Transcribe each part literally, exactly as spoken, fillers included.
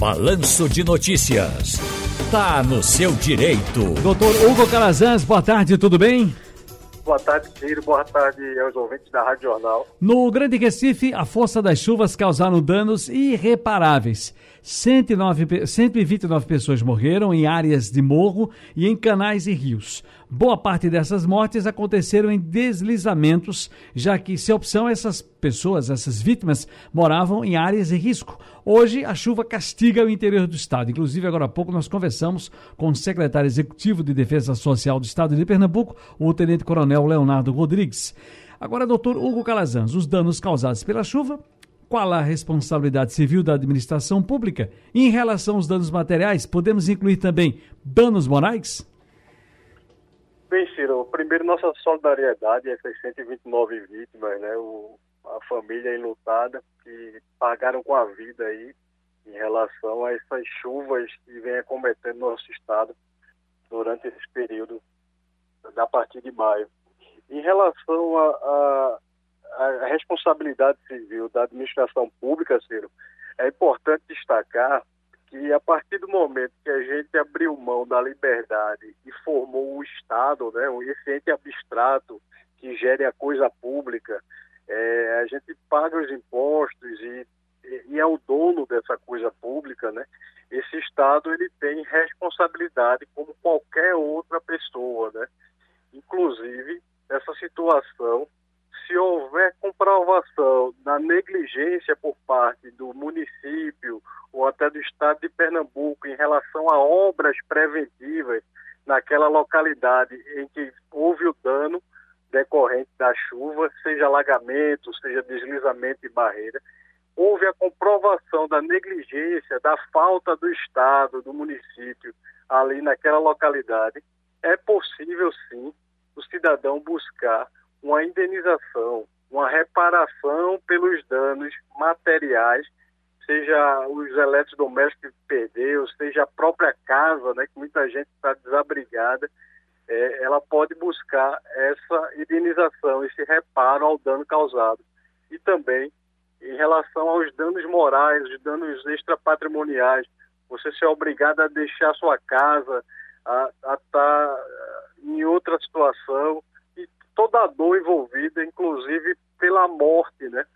Balanço de Notícias. Tá no seu direito. Doutor Hugo Calazans, boa tarde, tudo bem? Boa tarde, Ciro. Boa tarde aos ouvintes da Rádio Jornal. No Grande Recife, a força das chuvas causaram danos irreparáveis. cento e nove, cento e vinte e nove pessoas morreram em áreas de morro e em canais e rios. Boa parte dessas mortes aconteceram em deslizamentos, já que, sem opção, essas pessoas, essas vítimas, moravam em áreas de risco. Hoje, a chuva castiga o interior do estado. Inclusive, agora há pouco, nós conversamos com o secretário executivo de Defesa Social do estado de Pernambuco, o tenente-coronel Leonardo Rodrigues. Agora, doutor Hugo Calazans, os danos causados pela chuva, qual a responsabilidade civil da administração pública? Em relação aos danos materiais, podemos incluir também danos morais? Bem, Ciro, primeiro nossa solidariedade a essas cento e vinte e nove vítimas, né? O, a família enlutada que pagaram com a vida aí em relação a essas chuvas que vem acometendo nosso estado durante esse período, a partir de maio. Em relação a, a a responsabilidade civil da administração pública, Ciro, é importante destacar que a partir do momento que a gente abriu mão da liberdade e formou o Estado, né, esse ente abstrato que gere a coisa pública, é, a gente paga os impostos e, e é o dono dessa coisa pública, né? Esse Estado ele tem responsabilidade como qualquer outra pessoa, né? Inclusive, essa situação, se houver comprovação da negligência por parte do município ou até do estado de Pernambuco em relação a obras preventivas naquela localidade em que houve o dano decorrente da chuva, seja alagamento, seja deslizamento de barreira, houve a comprovação da negligência, da falta do estado, do município ali naquela localidade, é possível sim o cidadão buscar uma indenização, uma reparação pelos danos materiais, seja os eletrodomésticos que perdeu, seja a própria casa, né, que muita gente está desabrigada, é, ela pode buscar essa indenização, esse reparo ao dano causado. E também, em relação aos danos morais, os danos extrapatrimoniais, você ser obrigado a deixar a sua casa, a estar em outra situação, toda a dor envolvida, inclusive pela morte, né,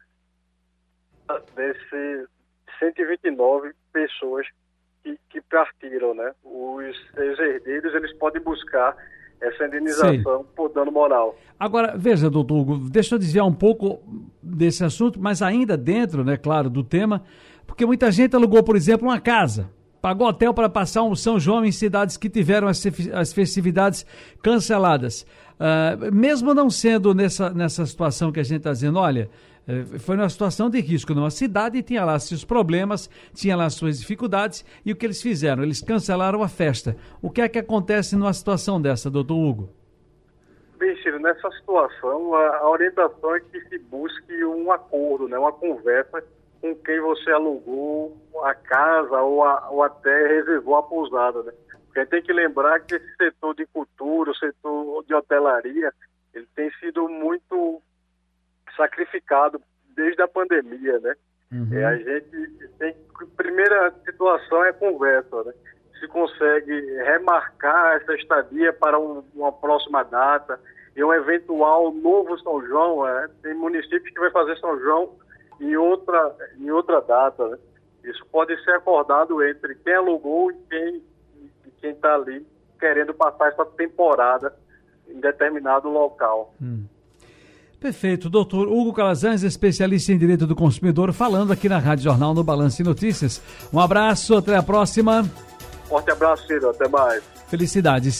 desses cento e vinte e nove pessoas que, que partiram, né? Os herdeiros, eles podem buscar essa indenização Sim. por dano moral. Agora, veja, doutor Hugo, deixa eu desviar um pouco desse assunto, mas ainda dentro, né, claro, do tema, porque muita gente alugou, por exemplo, uma casa, pagou hotel para passar um São João em cidades que tiveram as, as festividades canceladas. Uh, mesmo não sendo nessa, nessa situação que a gente está dizendo, olha, uh, foi uma situação de risco numa cidade e tinha lá seus problemas, tinha lá suas dificuldades, e o que eles fizeram? Eles cancelaram a festa. O que é que acontece numa situação dessa, doutor Hugo? Bem, Ciro, nessa situação, a, a orientação é que se busque um acordo, né, uma conversa com quem você alugou a casa ou, a, ou até reservou a pousada, né? Porque a gente tem que lembrar que esse setor de cultura, o setor de hotelaria, ele tem sido muito sacrificado desde a pandemia, né? Uhum. É, a gente tem, a primeira situação é a conversa, né? Se consegue remarcar essa estadia para um, uma próxima data e um eventual novo São João, né? Tem municípios que vai fazer São João em outra, em outra data, né? Isso pode ser acordado entre quem alugou e quem quem está ali querendo passar essa temporada em determinado local. Hum. Perfeito. Doutor Hugo Calazans, especialista em Direito do Consumidor, falando aqui na Rádio Jornal no Balanço de Notícias. Um abraço, até a próxima. Forte abraço, Ciro. Até mais. Felicidades.